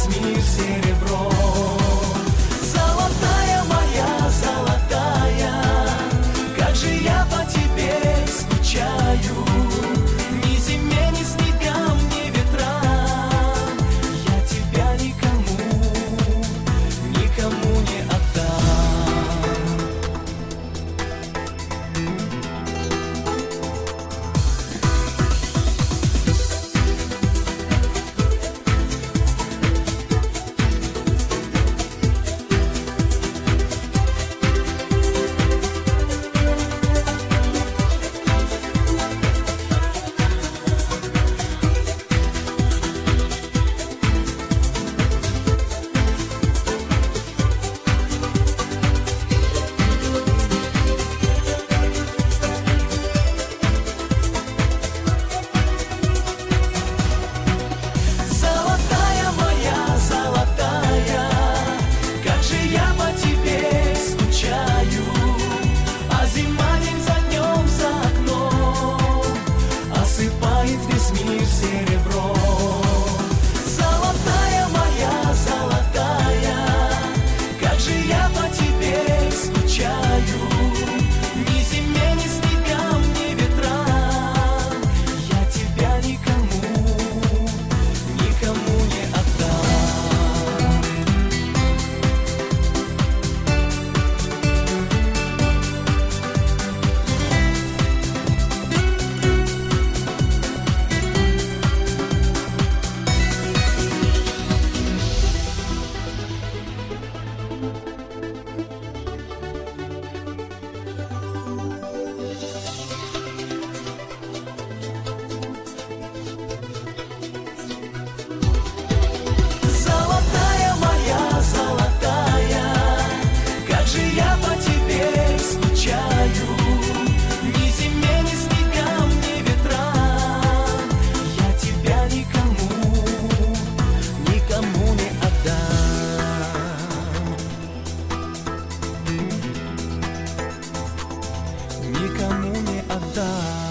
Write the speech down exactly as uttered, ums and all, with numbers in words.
мир серебро. Золотая моя, золотая, как же я по тебе скучаю. Ни зиме, ни снегам, ни ветрам я тебя никому, никому не отдам. Весь мир серебро. Золотая моя, золотая, как же я по тебе скучаю. Ни зиме, ни снегам, ни ветрам я тебя никому, никому не отдам. Золотая моя, золотая, как же я по тебе скучаю. Ни зиме, ни снегам, ни ветрам я тебя никому, никому не отдам, никому не отдам.